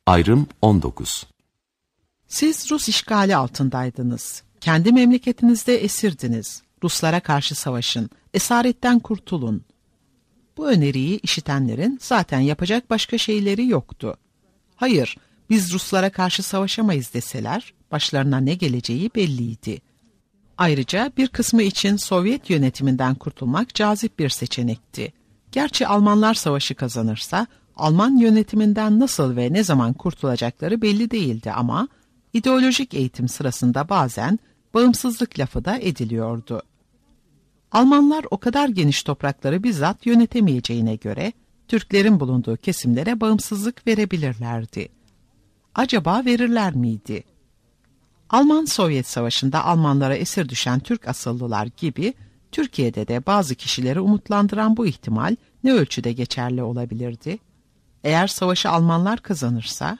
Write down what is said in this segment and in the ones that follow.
Ayrım 19. Siz Rus işgali altındaydınız. Kendi memleketinizde esirdiniz. Ruslara karşı savaşın. Esaretten kurtulun. Bu öneriyi işitenlerin zaten yapacak başka şeyleri yoktu. Hayır, biz Ruslara karşı savaşamayız deseler, başlarına ne geleceği belliydi. Ayrıca bir kısmı için Sovyet yönetiminden kurtulmak cazip bir seçenekti. Gerçi Almanlar savaşı kazanırsa, Alman yönetiminden nasıl ve ne zaman kurtulacakları belli değildi ama ideolojik eğitim sırasında bazen bağımsızlık lafı da ediliyordu. Almanlar o kadar geniş toprakları bizzat yönetemeyeceğine göre Türklerin bulunduğu kesimlere bağımsızlık verebilirlerdi. Acaba verirler miydi? Alman-Sovyet Savaşı'nda Almanlara esir düşen Türk asıllılar gibi Türkiye'de de bazı kişileri umutlandıran bu ihtimal ne ölçüde geçerli olabilirdi? Eğer savaşı Almanlar kazanırsa?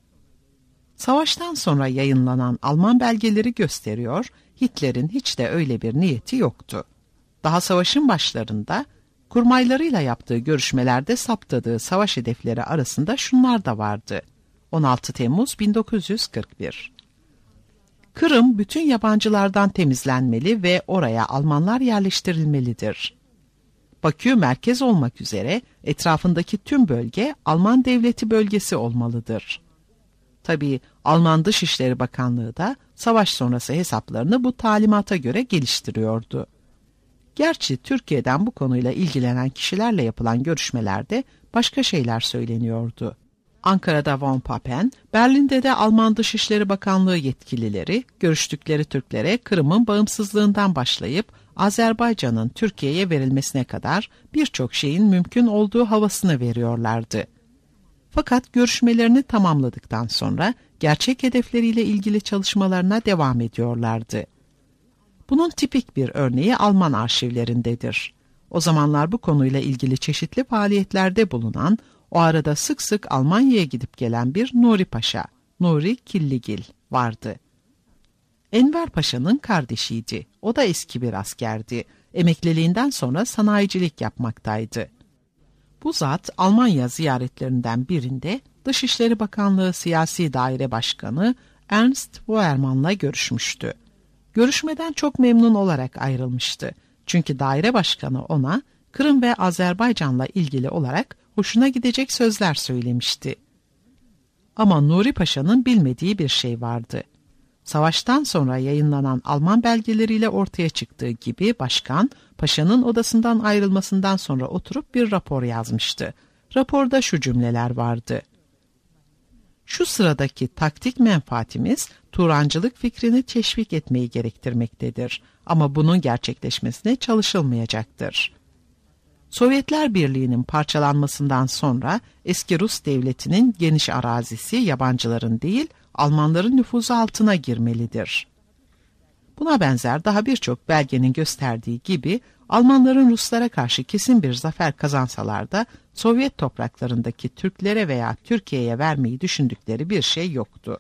Savaştan sonra yayınlanan Alman belgeleri gösteriyor, Hitler'in hiç de öyle bir niyeti yoktu. Daha savaşın başlarında kurmaylarıyla yaptığı görüşmelerde saptadığı savaş hedefleri arasında şunlar da vardı. 16 Temmuz 1941. Kırım bütün yabancılardan temizlenmeli ve oraya Almanlar yerleştirilmelidir. Bakü merkez olmak üzere etrafındaki tüm bölge Alman devleti bölgesi olmalıdır. Tabii Alman Dışişleri Bakanlığı da savaş sonrası hesaplarını bu talimata göre geliştiriyordu. Gerçi Türkiye'den bu konuyla ilgilenen kişilerle yapılan görüşmelerde başka şeyler söyleniyordu. Ankara'da von Papen, Berlin'de de Alman Dışişleri Bakanlığı yetkilileri görüştükleri Türklere Kırım'ın bağımsızlığından başlayıp Azerbaycan'ın Türkiye'ye verilmesine kadar birçok şeyin mümkün olduğu havasını veriyorlardı. Fakat görüşmelerini tamamladıktan sonra gerçek hedefleriyle ilgili çalışmalarına devam ediyorlardı. Bunun tipik bir örneği Alman arşivlerindedir. O zamanlar bu konuyla ilgili çeşitli faaliyetlerde bulunan, o arada sık sık Almanya'ya gidip gelen bir Nuri Paşa, Nuri Killigil vardı. Enver Paşa'nın kardeşiydi. O da eski bir askerdi. Emekliliğinden sonra sanayicilik yapmaktaydı. Bu zat Almanya ziyaretlerinden birinde Dışişleri Bakanlığı Siyasi Daire Başkanı Ernst Woermann'la görüşmüştü. Görüşmeden çok memnun olarak ayrılmıştı. Çünkü daire başkanı ona Kırım ve Azerbaycan'la ilgili olarak hoşuna gidecek sözler söylemişti. Ama Nuri Paşa'nın bilmediği bir şey vardı. Savaştan sonra yayınlanan Alman belgeleriyle ortaya çıktığı gibi başkan, paşanın odasından ayrılmasından sonra oturup bir rapor yazmıştı. Raporda şu cümleler vardı. Şu sıradaki taktik menfaatimiz Turancılık fikrini teşvik etmeyi gerektirmektedir. Ama bunun gerçekleşmesine çalışılmayacaktır. Sovyetler Birliği'nin parçalanmasından sonra eski Rus devletinin geniş arazisi yabancıların değil, Almanların nüfuzu altına girmelidir. Buna benzer daha birçok belgenin gösterdiği gibi Almanların Ruslara karşı kesin bir zafer kazansalar da Sovyet topraklarındaki Türklere veya Türkiye'ye vermeyi düşündükleri bir şey yoktu.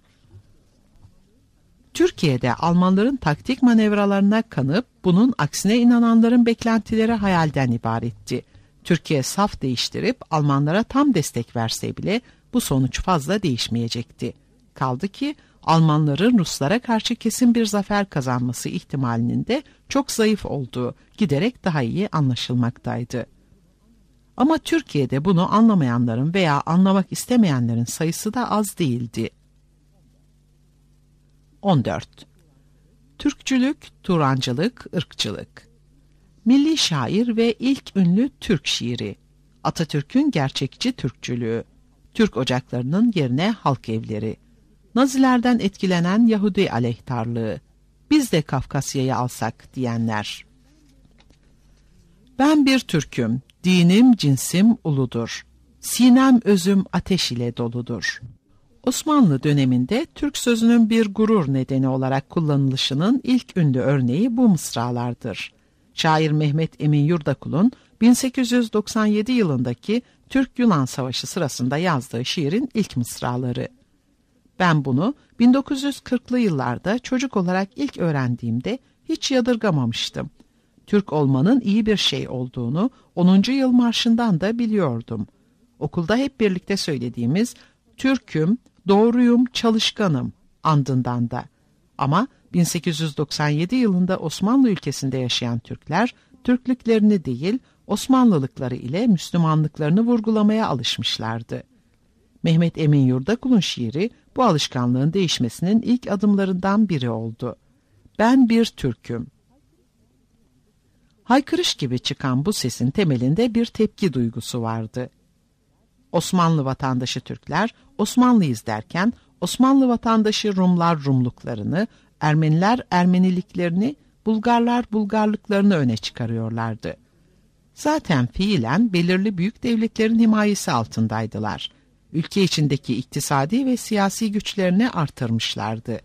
Türkiye'de Almanların taktik manevralarına kanıp bunun aksine inananların beklentileri hayalden ibaretti. Türkiye saf değiştirip Almanlara tam destek verse bile bu sonuç fazla değişmeyecekti. Kaldı ki Almanların Ruslara karşı kesin bir zafer kazanması ihtimalinin de çok zayıf olduğu giderek daha iyi anlaşılmaktaydı. Ama Türkiye'de bunu anlamayanların veya anlamak istemeyenlerin sayısı da az değildi. 14. Türkçülük, Turancılık, ırkçılık. Milli şair ve ilk ünlü Türk şiiri. Atatürk'ün gerçekçi Türkçülüğü. Türk ocaklarının yerine halk evleri. Nazilerden etkilenen Yahudi aleyhtarlığı. Biz de Kafkasya'yı alsak diyenler. Ben bir Türk'üm, dinim, cinsim uludur. Sinem özüm ateş ile doludur. Osmanlı döneminde Türk sözünün bir gurur nedeni olarak kullanılışının ilk ünlü örneği bu mısralardır. Şair Mehmet Emin Yurdakul'un 1897 yılındaki Türk-Yunan Savaşı sırasında yazdığı şiirin ilk mısraları. Ben bunu 1940'lı yıllarda çocuk olarak ilk öğrendiğimde hiç yadırgamamıştım. Türk olmanın iyi bir şey olduğunu 10. yıl marşından da biliyordum. Okulda hep birlikte söylediğimiz Türk'üm, doğruyum, çalışkanım andından da. Ama 1897 yılında Osmanlı ülkesinde yaşayan Türkler, Türklüklerini değil, Osmanlılıkları ile Müslümanlıklarını vurgulamaya alışmışlardı. Mehmet Emin Yurdakul'un şiiri bu alışkanlığın değişmesinin ilk adımlarından biri oldu. Ben bir Türk'üm. Haykırış gibi çıkan bu sesin temelinde bir tepki duygusu vardı. Osmanlı vatandaşı Türkler Osmanlıyız derken Osmanlı vatandaşı Rumlar Rumluklarını, Ermeniler Ermeniliklerini, Bulgarlar Bulgarlıklarını öne çıkarıyorlardı. Zaten fiilen belirli büyük devletlerin himayesi altındaydılar. Ülke içindeki iktisadi ve siyasi güçlerini artırmışlardı.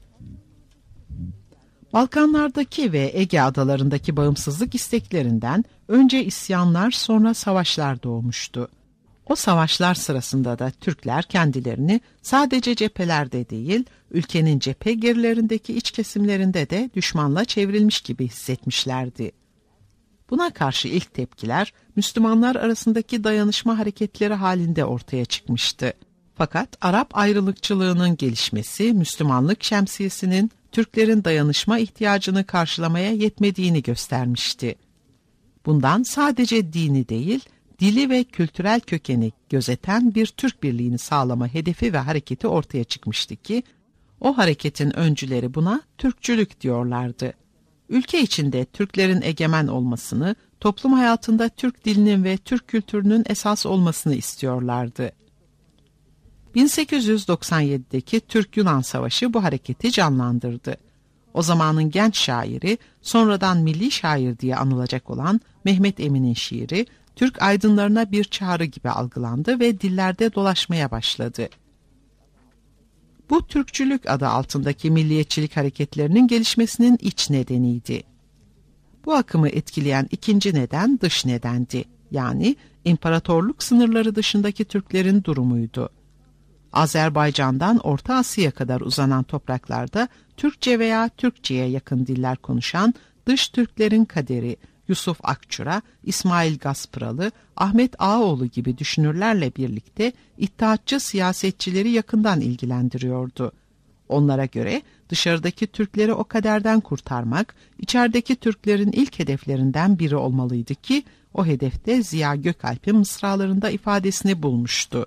Balkanlardaki ve Ege adalarındaki bağımsızlık isteklerinden önce isyanlar, sonra savaşlar doğmuştu. O savaşlar sırasında da Türkler kendilerini sadece cephelerde değil, ülkenin cephe gerilerindeki iç kesimlerinde de düşmanla çevrilmiş gibi hissetmişlerdi. Buna karşı ilk tepkiler Müslümanlar arasındaki dayanışma hareketleri halinde ortaya çıkmıştı. Fakat Arap ayrılıkçılığının gelişmesi Müslümanlık şemsiyesinin Türklerin dayanışma ihtiyacını karşılamaya yetmediğini göstermişti. Bundan sadece dini değil, dili ve kültürel kökeni gözeten bir Türk birliğini sağlama hedefi ve hareketi ortaya çıkmıştı ki, o hareketin öncüleri buna Türkçülük diyorlardı. Ülke içinde Türklerin egemen olmasını, toplum hayatında Türk dilinin ve Türk kültürünün esas olmasını istiyorlardı. 1897'deki Türk-Yunan Savaşı bu hareketi canlandırdı. O zamanın genç şairi, sonradan milli şair diye anılacak olan Mehmet Emin'in şiiri, Türk aydınlarına bir çağrı gibi algılandı ve dillerde dolaşmaya başladı. Bu Türkçülük adı altındaki milliyetçilik hareketlerinin gelişmesinin iç nedeniydi. Bu akımı etkileyen ikinci neden dış nedendi. Yani imparatorluk sınırları dışındaki Türklerin durumuydu. Azerbaycan'dan Orta Asya'ya kadar uzanan topraklarda Türkçe veya Türkçe'ye yakın diller konuşan dış Türklerin kaderi, Yusuf Akçura, İsmail Gaspıralı, Ahmet Ağaoğlu gibi düşünürlerle birlikte İttihatçı siyasetçileri yakından ilgilendiriyordu. Onlara göre dışarıdaki Türkleri o kaderden kurtarmak, içerideki Türklerin ilk hedeflerinden biri olmalıydı ki, o hedefte Ziya Gökalp'in mısralarında ifadesini bulmuştu.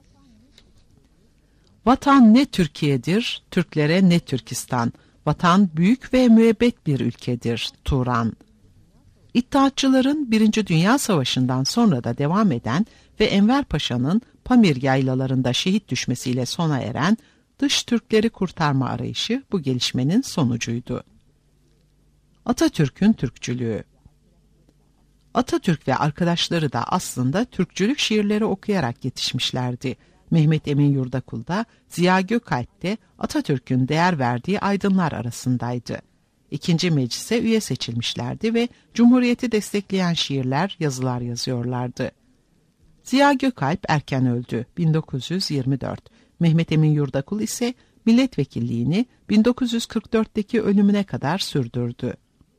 Vatan ne Türkiye'dir, Türklere ne Türkistan, vatan büyük ve müebbet bir ülkedir, Turan. İttihatçıların 1. Dünya Savaşı'ndan sonra da devam eden ve Enver Paşa'nın Pamir yaylalarında şehit düşmesiyle sona eren dış Türkleri kurtarma arayışı bu gelişmenin sonucuydu. Atatürk'ün Türkçülüğü. Atatürk ve arkadaşları da aslında Türkçülük şiirleri okuyarak yetişmişlerdi. Mehmet Emin Yurdakul da, Ziya Gökalp de Atatürk'ün değer verdiği aydınlar arasındaydı. İkinci meclise üye seçilmişlerdi ve Cumhuriyeti destekleyen şiirler, yazılar yazıyorlardı. Ziya Gökalp erken öldü, 1924. Mehmet Emin Yurdakul ise milletvekilliğini 1944'teki ölümüne kadar sürdürdü.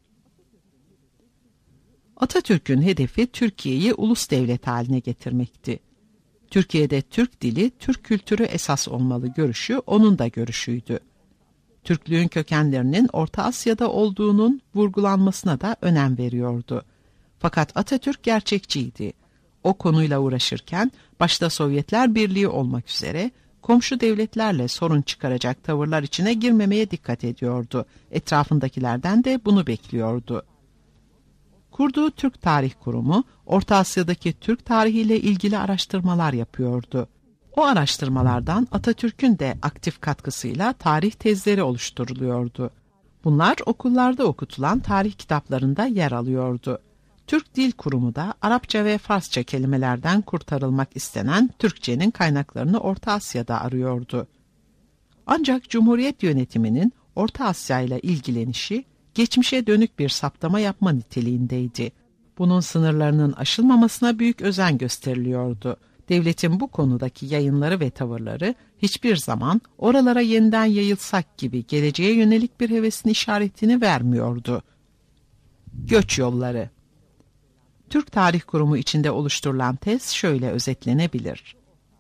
Atatürk'ün hedefi Türkiye'yi ulus devlet haline getirmekti. Türkiye'de Türk dili, Türk kültürü esas olmalı görüşü onun da görüşüydü. Türklüğün kökenlerinin Orta Asya'da olduğunun vurgulanmasına da önem veriyordu. Fakat Atatürk gerçekçiydi. O konuyla uğraşırken başta Sovyetler Birliği olmak üzere komşu devletlerle sorun çıkaracak tavırlar içine girmemeye dikkat ediyordu. Etrafındakilerden de bunu bekliyordu. Kurduğu Türk Tarih Kurumu, Orta Asya'daki Türk tarihiyle ilgili araştırmalar yapıyordu. O araştırmalardan Atatürk'ün de aktif katkısıyla tarih tezleri oluşturuluyordu. Bunlar okullarda okutulan tarih kitaplarında yer alıyordu. Türk Dil Kurumu da Arapça ve Farsça kelimelerden kurtarılmak istenen Türkçenin kaynaklarını Orta Asya'da arıyordu. Ancak Cumhuriyet yönetiminin Orta Asya ile ilgilenişi, geçmişe dönük bir saptama yapma niteliğindeydi. Bunun sınırlarının aşılmamasına büyük özen gösteriliyordu. Devletin bu konudaki yayınları ve tavırları hiçbir zaman oralara yeniden yayılsak gibi geleceğe yönelik bir hevesin işaretini vermiyordu. Göç yolları. Türk Tarih Kurumu içinde oluşturulan tez şöyle özetlenebilir.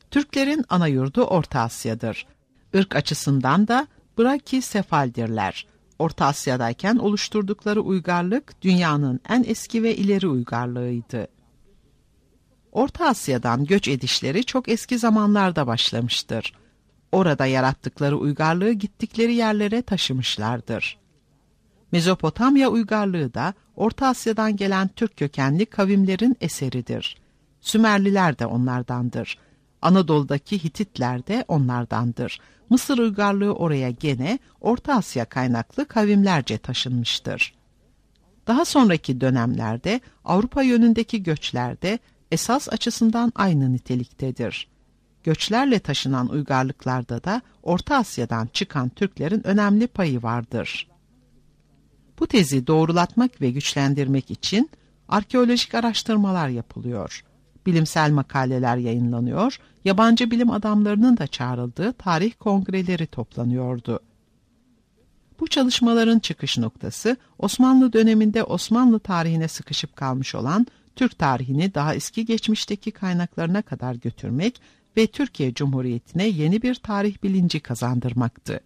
Türklerin ana yurdu Orta Asya'dır. Irk açısından da Brakisefaldirler. Orta Asya'dayken oluşturdukları uygarlık dünyanın en eski ve ileri uygarlığıydı. Orta Asya'dan göç edişleri çok eski zamanlarda başlamıştır. Orada yarattıkları uygarlığı gittikleri yerlere taşımışlardır. Mezopotamya uygarlığı da Orta Asya'dan gelen Türk kökenli kavimlerin eseridir. Sümerliler de onlardandır. Anadolu'daki Hititler de onlardandır. Mısır uygarlığı oraya gene Orta Asya kaynaklı kavimlerce taşınmıştır. Daha sonraki dönemlerde Avrupa yönündeki göçler de esas açısından aynı niteliktedir. Göçlerle taşınan uygarlıklarda da Orta Asya'dan çıkan Türklerin önemli payı vardır. Bu tezi doğrulatmak ve güçlendirmek için arkeolojik araştırmalar yapılıyor. Bilimsel makaleler yayınlanıyor, yabancı bilim adamlarının da çağrıldığı tarih kongreleri toplanıyordu. Bu çalışmaların çıkış noktası Osmanlı döneminde Osmanlı tarihine sıkışıp kalmış olan Türk tarihini daha eski geçmişteki kaynaklarına kadar götürmek ve Türkiye Cumhuriyeti'ne yeni bir tarih bilinci kazandırmaktı.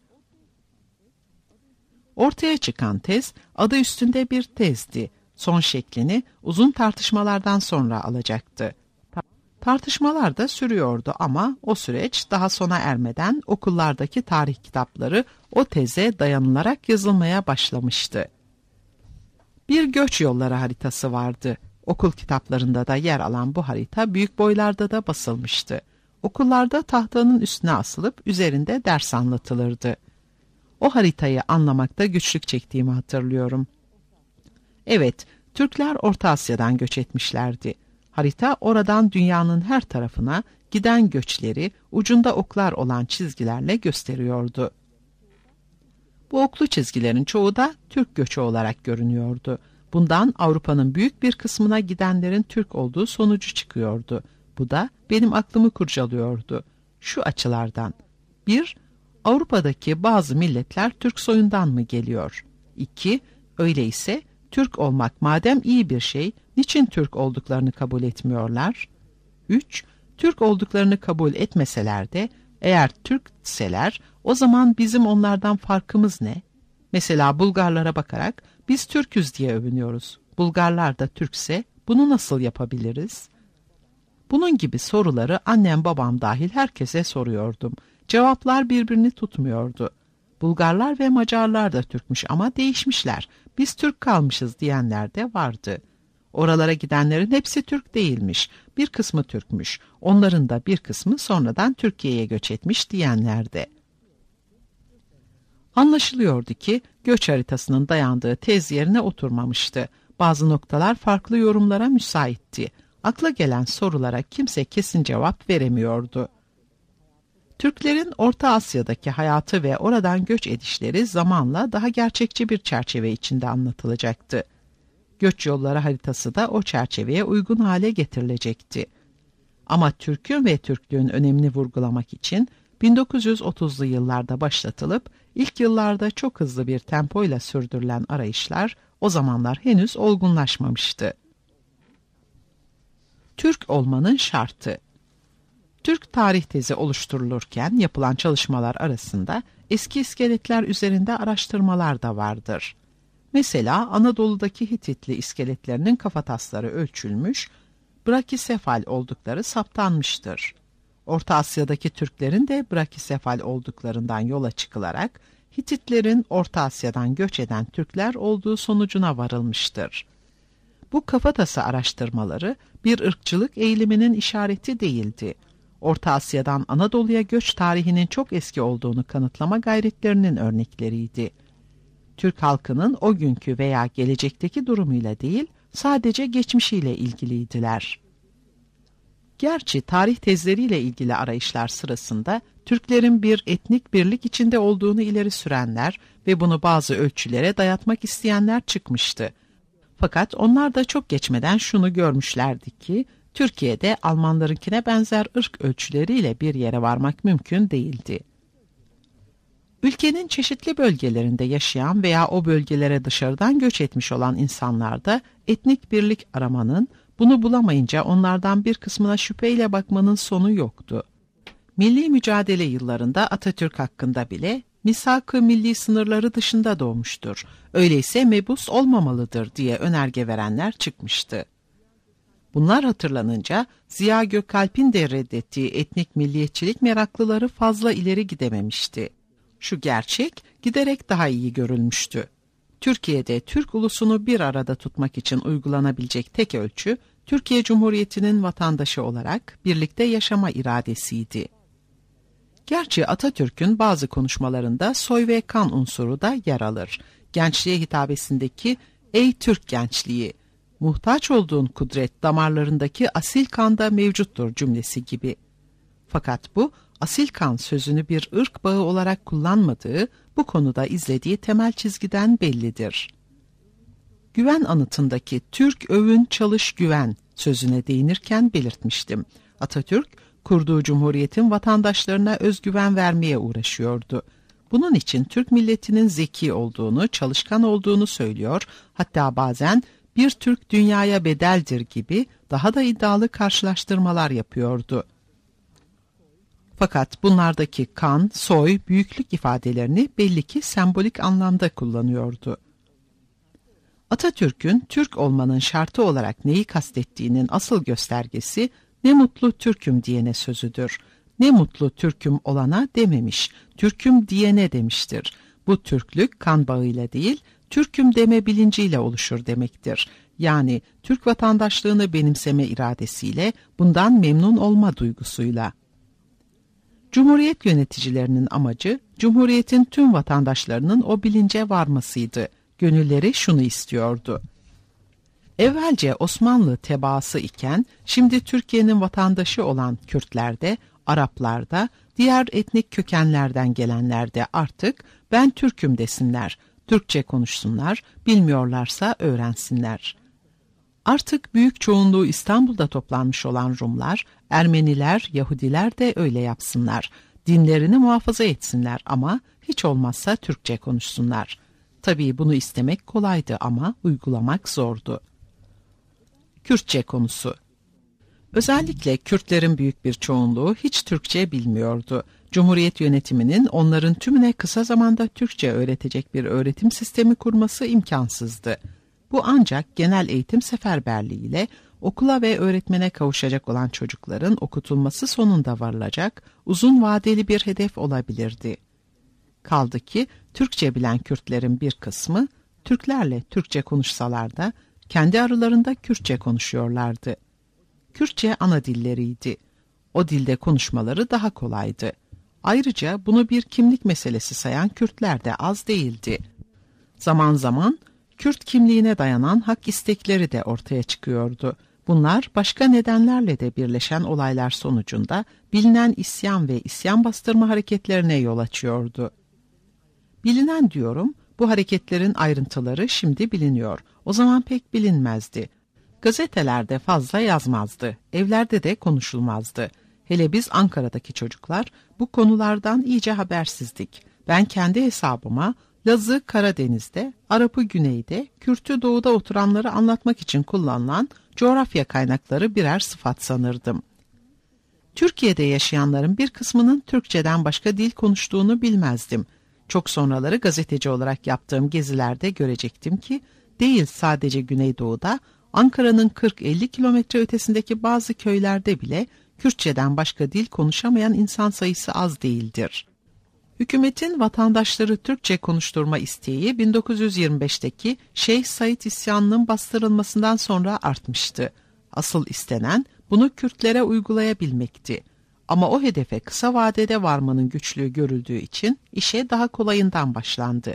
Ortaya çıkan tez adı üstünde bir tezdi. Son şeklini uzun tartışmalardan sonra alacaktı. Tartışmalar da sürüyordu ama o süreç daha sona ermeden okullardaki tarih kitapları o teze dayanılarak yazılmaya başlamıştı. Bir göç yolları haritası vardı. Okul kitaplarında da yer alan bu harita büyük boylarda da basılmıştı. Okullarda tahtanın üstüne asılıp üzerinde ders anlatılırdı. O haritayı anlamakta güçlük çektiğimi hatırlıyorum. Evet, Türkler Orta Asya'dan göç etmişlerdi. Harita oradan dünyanın her tarafına giden göçleri ucunda oklar olan çizgilerle gösteriyordu. Bu oklu çizgilerin çoğu da Türk göçü olarak görünüyordu. Bundan Avrupa'nın büyük bir kısmına gidenlerin Türk olduğu sonucu çıkıyordu. Bu da benim aklımı kurcalıyordu. Şu açılardan: 1. Avrupa'daki bazı milletler Türk soyundan mı geliyor? 2. Öyleyse Türk olmak madem iyi bir şey, niçin Türk olduklarını kabul etmiyorlar? 3. Türk olduklarını kabul etmeseler de eğer Türkseler o zaman bizim onlardan farkımız ne? Mesela Bulgarlara bakarak biz Türküz diye övünüyoruz. Bulgarlar da Türkse bunu nasıl yapabiliriz? Bunun gibi soruları annem babam dahil herkese soruyordum. Cevaplar birbirini tutmuyordu. Bulgarlar ve Macarlar da Türkmüş ama değişmişler. Biz Türk kalmışız diyenler de vardı. Oralara gidenlerin hepsi Türk değilmiş. Bir kısmı Türkmüş. Onların da bir kısmı sonradan Türkiye'ye göç etmiş diyenler de. Anlaşılıyordu ki göç haritasının dayandığı tez yerine oturmamıştı. Bazı noktalar farklı yorumlara müsaitti. Akla gelen sorulara kimse kesin cevap veremiyordu. Türklerin Orta Asya'daki hayatı ve oradan göç edişleri zamanla daha gerçekçi bir çerçeve içinde anlatılacaktı. Göç yolları haritası da o çerçeveye uygun hale getirilecekti. Ama Türk'ün ve Türklüğün önemini vurgulamak için 1930'lu yıllarda başlatılıp ilk yıllarda çok hızlı bir tempoyla sürdürülen arayışlar o zamanlar henüz olgunlaşmamıştı. Türk olmanın şartı. Türk tarih tezi oluşturulurken yapılan çalışmalar arasında eski iskeletler üzerinde araştırmalar da vardır. Mesela Anadolu'daki Hititli iskeletlerinin kafatasları ölçülmüş, brakisefal oldukları saptanmıştır. Orta Asya'daki Türklerin de brakisefal olduklarından yola çıkılarak Hititlerin Orta Asya'dan göç eden Türkler olduğu sonucuna varılmıştır. Bu kafatası araştırmaları bir ırkçılık eğiliminin işareti değildi. Orta Asya'dan Anadolu'ya göç tarihinin çok eski olduğunu kanıtlama gayretlerinin örnekleriydi. Türk halkının o günkü veya gelecekteki durumuyla değil, sadece geçmişiyle ilgiliydiler. Gerçi tarih tezleriyle ilgili arayışlar sırasında Türklerin bir etnik birlik içinde olduğunu ileri sürenler ve bunu bazı ölçülere dayatmak isteyenler çıkmıştı. Fakat onlar da çok geçmeden şunu görmüşlerdi ki, Türkiye'de Almanlarınkine benzer ırk ölçüleriyle bir yere varmak mümkün değildi. Ülkenin çeşitli bölgelerinde yaşayan veya o bölgelere dışarıdan göç etmiş olan insanlarda etnik birlik aramanın, bunu bulamayınca onlardan bir kısmına şüpheyle bakmanın sonu yoktu. Milli mücadele yıllarında Atatürk hakkında bile misak-ı milli sınırları dışında doğmuştur, öyleyse mebus olmamalıdır diye önerge verenler çıkmıştı. Bunlar hatırlanınca Ziya Gökalp'in de reddettiği etnik milliyetçilik meraklıları fazla ileri gidememişti. Şu gerçek giderek daha iyi görülmüştü. Türkiye'de Türk ulusunu bir arada tutmak için uygulanabilecek tek ölçü, Türkiye Cumhuriyeti'nin vatandaşı olarak birlikte yaşama iradesiydi. Gerçi Atatürk'ün bazı konuşmalarında soy ve kan unsuru da yer alır. Gençliğe hitabesindeki "Ey Türk gençliği, muhtaç olduğun kudret damarlarındaki asil kanda mevcuttur" cümlesi gibi. Fakat bu, asil kan sözünü bir ırk bağı olarak kullanmadığı, bu konuda izlediği temel çizgiden bellidir. Güven anıtındaki "Türk övün çalış güven" sözüne değinirken belirtmiştim. Atatürk, kurduğu cumhuriyetin vatandaşlarına özgüven vermeye uğraşıyordu. Bunun için Türk milletinin zeki olduğunu, çalışkan olduğunu söylüyor, hatta bazen "bir Türk dünyaya bedeldir" gibi daha da iddialı karşılaştırmalar yapıyordu. Fakat bunlardaki kan, soy, büyüklük ifadelerini belli ki sembolik anlamda kullanıyordu. Atatürk'ün Türk olmanın şartı olarak neyi kastettiğinin asıl göstergesi "ne mutlu Türk'üm" diyene sözüdür. Ne mutlu Türk'üm olana dememiş, Türk'üm diyene demiştir. Bu Türklük kan bağıyla değil, Türk'üm deme bilinciyle oluşur demektir. Yani Türk vatandaşlığını benimseme iradesiyle, bundan memnun olma duygusuyla. Cumhuriyet yöneticilerinin amacı, Cumhuriyet'in tüm vatandaşlarının o bilince varmasıydı. Gönülleri şunu istiyordu: evvelce Osmanlı tebaası iken, şimdi Türkiye'nin vatandaşı olan Kürtlerde, Araplarda, diğer etnik kökenlerden gelenlerde artık "ben Türk'üm" desinler, Türkçe konuşsunlar, bilmiyorlarsa öğrensinler. Artık büyük çoğunluğu İstanbul'da toplanmış olan Rumlar, Ermeniler, Yahudiler de öyle yapsınlar. Dinlerini muhafaza etsinler ama hiç olmazsa Türkçe konuşsunlar. Tabii bunu istemek kolaydı ama uygulamak zordu. Kürtçe konusu. Özellikle Kürtlerin büyük bir çoğunluğu hiç Türkçe bilmiyordu. Cumhuriyet yönetiminin onların tümüne kısa zamanda Türkçe öğretecek bir öğretim sistemi kurması imkansızdı. Bu ancak genel eğitim seferberliğiyle okula ve öğretmene kavuşacak olan çocukların okutulması sonunda varılacak uzun vadeli bir hedef olabilirdi. Kaldı ki Türkçe bilen Kürtlerin bir kısmı Türklerle Türkçe konuşsalar da kendi aralarında Kürtçe konuşuyorlardı. Kürtçe ana dilleriydi. O dilde konuşmaları daha kolaydı. Ayrıca bunu bir kimlik meselesi sayan Kürtler de az değildi. Zaman zaman Kürt kimliğine dayanan hak istekleri de ortaya çıkıyordu. Bunlar başka nedenlerle de birleşen olaylar sonucunda bilinen isyan ve isyan bastırma hareketlerine yol açıyordu. Bilinen diyorum, bu hareketlerin ayrıntıları şimdi biliniyor. O zaman pek bilinmezdi. Gazetelerde fazla yazmazdı, evlerde de konuşulmazdı. Hele biz Ankara'daki çocuklar bu konulardan iyice habersizdik. Ben kendi hesabıma Laz'ı Karadeniz'de, Arap'ı Güney'de, Kürt'ü Doğu'da oturanları anlatmak için kullanılan coğrafya kaynakları birer sıfat sanırdım. Türkiye'de yaşayanların bir kısmının Türkçeden başka dil konuştuğunu bilmezdim. Çok sonraları gazeteci olarak yaptığım gezilerde görecektim ki, değil sadece Güneydoğu'da, Ankara'nın 40-50 kilometre ötesindeki bazı köylerde bile Kürtçeden başka dil konuşamayan insan sayısı az değildir. Hükümetin vatandaşları Türkçe konuşturma isteği 1925'teki Şeyh Said isyanının bastırılmasından sonra artmıştı. Asıl istenen bunu Kürtlere uygulayabilmekti. Ama o hedefe kısa vadede varmanın güçlüğü görüldüğü için işe daha kolayından başlandı.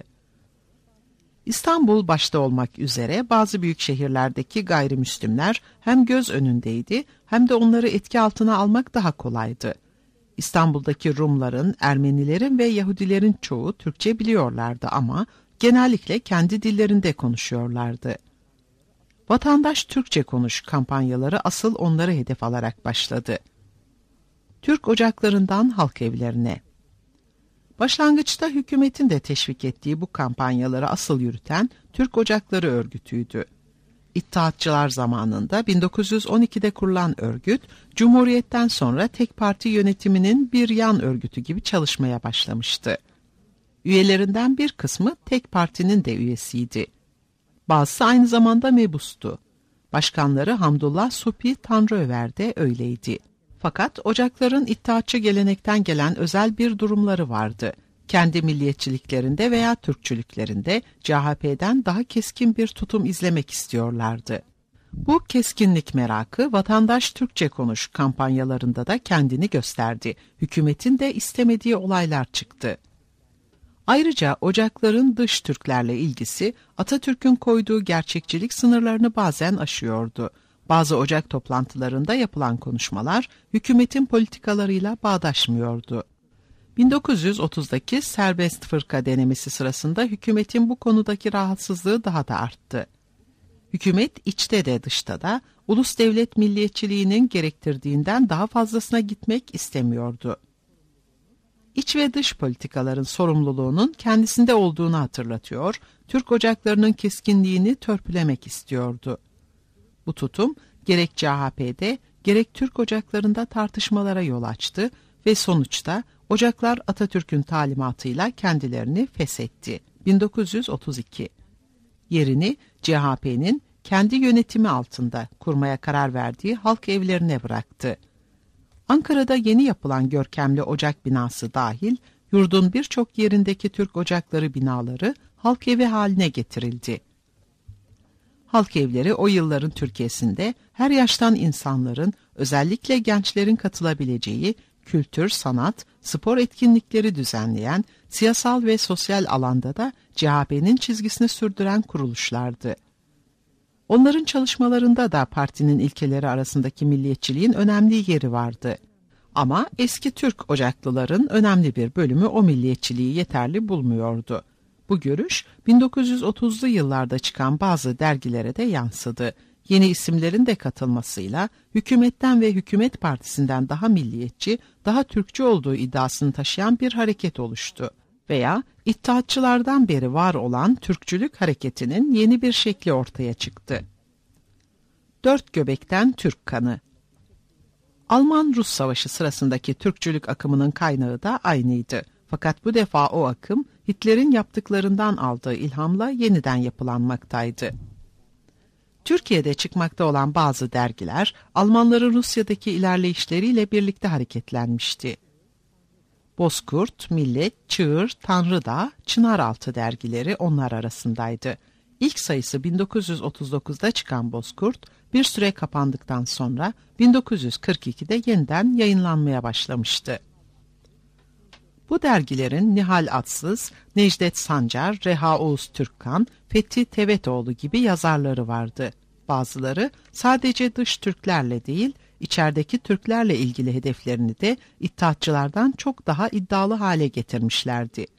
İstanbul başta olmak üzere bazı büyük şehirlerdeki gayrimüslimler hem göz önündeydi hem de onları etki altına almak daha kolaydı. İstanbul'daki Rumların, Ermenilerin ve Yahudilerin çoğu Türkçe biliyorlardı ama genellikle kendi dillerinde konuşuyorlardı. Vatandaş Türkçe konuş kampanyaları asıl onları hedef alarak başladı. Türk ocaklarından halk evlerine. Başlangıçta hükümetin de teşvik ettiği bu kampanyaları asıl yürüten Türk Ocakları örgütüydü. İttihatçılar zamanında 1912'de kurulan örgüt, Cumhuriyet'ten sonra tek parti yönetiminin bir yan örgütü gibi çalışmaya başlamıştı. Üyelerinden bir kısmı tek partinin de üyesiydi. Bazısı aynı zamanda mebustu. Başkanları Hamdullah Supi Tanrıöver de öyleydi. Fakat Ocakların İttihatçı gelenekten gelen özel bir durumları vardı. Kendi milliyetçiliklerinde veya Türkçülüklerinde CHP'den daha keskin bir tutum izlemek istiyorlardı. Bu keskinlik merakı vatandaş Türkçe konuş kampanyalarında da kendini gösterdi. Hükümetin de istemediği olaylar çıktı. Ayrıca Ocakların dış Türklerle ilgisi Atatürk'ün koyduğu gerçekçilik sınırlarını bazen aşıyordu. Bazı Ocak toplantılarında yapılan konuşmalar hükümetin politikalarıyla bağdaşmıyordu. 1930'daki serbest fırka denemesi sırasında hükümetin bu konudaki rahatsızlığı daha da arttı. Hükümet içte de dışta da ulus devlet milliyetçiliğinin gerektirdiğinden daha fazlasına gitmek istemiyordu. İç ve dış politikaların sorumluluğunun kendisinde olduğunu hatırlatıyor, Türk ocaklarının keskinliğini törpülemek istiyordu. Bu tutum gerek CHP'de gerek Türk ocaklarında tartışmalara yol açtı ve sonuçta Ocaklar Atatürk'ün talimatıyla kendilerini feshetti. 1932. Yerini CHP'nin kendi yönetimi altında kurmaya karar verdiği halk evlerine bıraktı. Ankara'da yeni yapılan görkemli ocak binası dahil, yurdun birçok yerindeki Türk ocakları binaları halk evi haline getirildi. Halk evleri o yılların Türkiye'sinde her yaştan insanların, özellikle gençlerin katılabileceği kültür, sanat, spor etkinlikleri düzenleyen, siyasal ve sosyal alanda da CHP'nin çizgisini sürdüren kuruluşlardı. Onların çalışmalarında da partinin ilkeleri arasındaki milliyetçiliğin önemli yeri vardı. Ama eski Türk ocaklıların önemli bir bölümü o milliyetçiliği yeterli bulmuyordu. Bu görüş 1930'lu yıllarda çıkan bazı dergilere de yansıdı. Yeni isimlerin de katılmasıyla hükümetten ve hükümet partisinden daha milliyetçi, daha Türkçü olduğu iddiasını taşıyan bir hareket oluştu. Veya İttihatçılardan beri var olan Türkçülük hareketinin yeni bir şekli ortaya çıktı. Dört göbekten Türk kanı. Alman-Rus Savaşı sırasındaki Türkçülük akımının kaynağı da aynıydı. Fakat bu defa o akım Hitler'in yaptıklarından aldığı ilhamla yeniden yapılanmaktaydı. Türkiye'de çıkmakta olan bazı dergiler Almanların Rusya'daki ilerleyişleriyle birlikte hareketlenmişti. Bozkurt, Millet, Çığır, Tanrıdağ, Çınaraltı dergileri onlar arasındaydı. İlk sayısı 1939'da çıkan Bozkurt, bir süre kapandıktan sonra 1942'de yeniden yayınlanmaya başlamıştı. Bu dergilerin Nihal Atsız, Necdet Sancar, Reha Oğuz Türkkan, Fethi Tevetoğlu gibi yazarları vardı. Bazıları sadece dış Türklerle değil, içerideki Türklerle ilgili hedeflerini de İttihatçılardan çok daha iddialı hale getirmişlerdi.